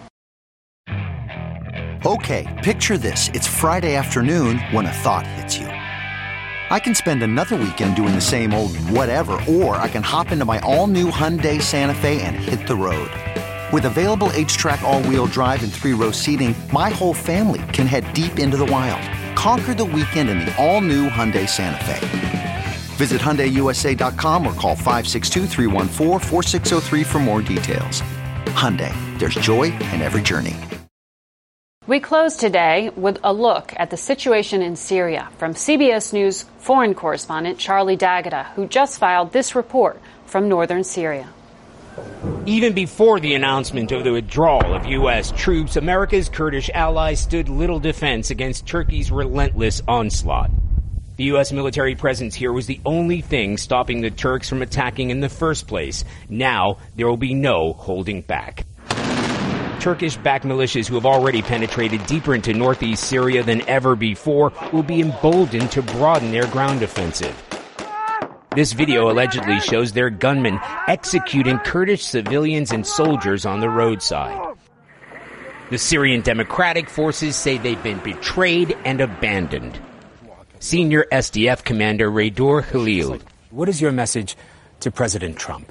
Okay, picture this. It's Friday afternoon when a thought hits you. I can spend another weekend doing the same old whatever, or I can hop into my all-new Hyundai Santa Fe and hit the road. With available H-Track all-wheel drive and three-row seating, my whole family can head deep into the wild. Conquer the weekend in the all-new Hyundai Santa Fe. Visit Hyundai U S A dot com or call five six two, three one four, four six zero three for more details. Hyundai, there's joy in every journey. We close today with a look at the situation in Syria from C B S News foreign correspondent Charlie D'Agata, who just filed this report from northern Syria. Even before the announcement of the withdrawal of U S troops, America's Kurdish allies stood little defense against Turkey's relentless onslaught. The U S military presence here was the only thing stopping the Turks from attacking in the first place. Now, there will be no holding back. Turkish-backed militias who have already penetrated deeper into northeast Syria than ever before will be emboldened to broaden their ground offensive. This video allegedly shows their gunmen executing Kurdish civilians and soldiers on the roadside. The Syrian Democratic Forces say they've been betrayed and abandoned. Senior S D F Commander Raidur Khalil. What is your message to President Trump?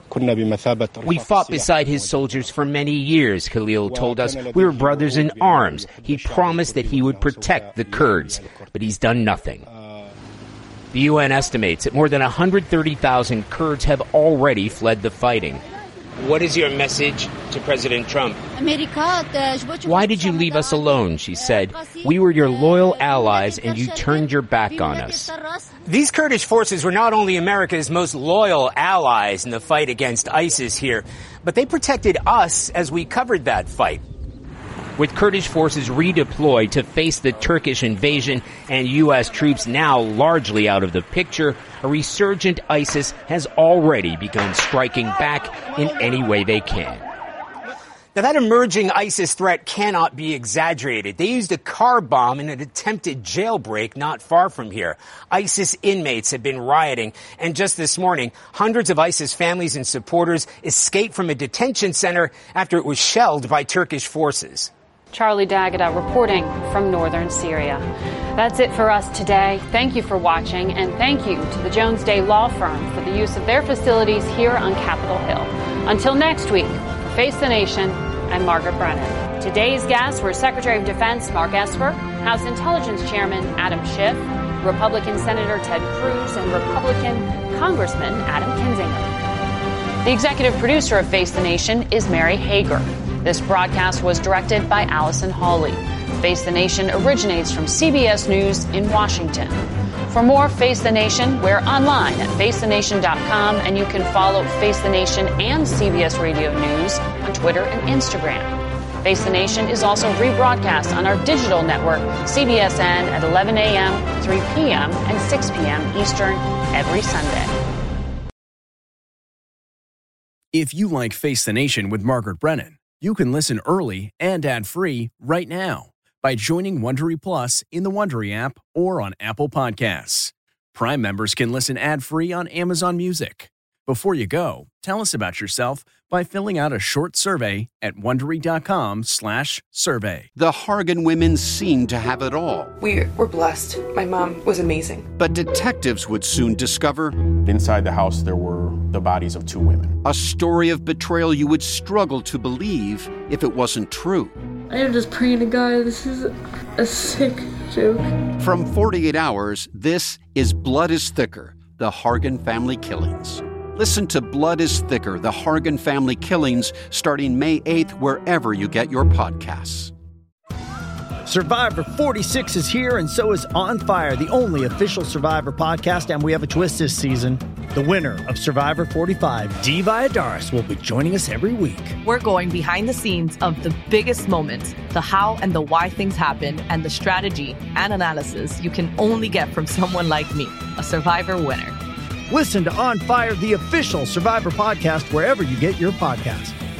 We fought beside his soldiers for many years, Khalil told us. We were brothers in arms. He promised that he would protect the Kurds, but he's done nothing. The U N estimates that more than one hundred thirty thousand Kurds have already fled the fighting. What is your message to President Trump? Why did you leave us alone, she said. We were your loyal allies and you turned your back on us. These Kurdish forces were not only America's most loyal allies in the fight against ISIS here, but they protected us as we covered that fight. With Kurdish forces redeployed to face the Turkish invasion and U S troops now largely out of the picture, a resurgent ISIS has already begun striking back in any way they can. Now, that emerging ISIS threat cannot be exaggerated. They used a car bomb in an attempted jailbreak not far from here. ISIS inmates have been rioting, and just this morning, hundreds of ISIS families and supporters escaped from a detention center after it was shelled by Turkish forces. Charlie D'Agata reporting from northern Syria. That's it for us today. Thank you for watching, and thank you to the Jones Day Law Firm for the use of their facilities here on Capitol Hill. Until next week, for Face the Nation, I'm Margaret Brennan. Today's guests were Secretary of Defense Mark Esper, House Intelligence Chairman Adam Schiff, Republican Senator Ted Cruz, and Republican Congressman Adam Kinzinger. The executive producer of Face the Nation is Mary Hager. This broadcast was directed by Allison Hawley. Face the Nation originates from C B S News in Washington. For more Face the Nation, we're online at face the nation dot com, and you can follow Face the Nation and C B S Radio News on Twitter and Instagram. Face the Nation is also rebroadcast on our digital network, C B S N, at eleven a.m., three p.m., and six p.m. Eastern every Sunday. If you like Face the Nation with Margaret Brennan, you can listen early and ad-free right now by joining Wondery Plus in the Wondery app or on Apple Podcasts. Prime members can listen ad-free on Amazon Music. Before you go, tell us about yourself by filling out a short survey at Wondery.com slash survey. The Hargan women seemed to have it all. We were blessed. My mom was amazing. But detectives would soon discover... inside the house, there were the bodies of two women. A story of betrayal you would struggle to believe if it wasn't true. I am just praying to God, this is a sick joke. From forty-eight hours, this is Blood is Thicker, the Hargan family killings. Listen to Blood is Thicker, the Hargan family killings, starting May eighth, wherever you get your podcasts. Survivor forty-six is here, and so is On Fire, the only official Survivor podcast, and we have a twist this season. The winner of Survivor forty-five, Dee Valladares, will be joining us every week. We're going behind the scenes of the biggest moments, the how and the why things happen, and the strategy and analysis you can only get from someone like me, a Survivor winner. Listen to On Fire, the official Survivor podcast, wherever you get your podcasts.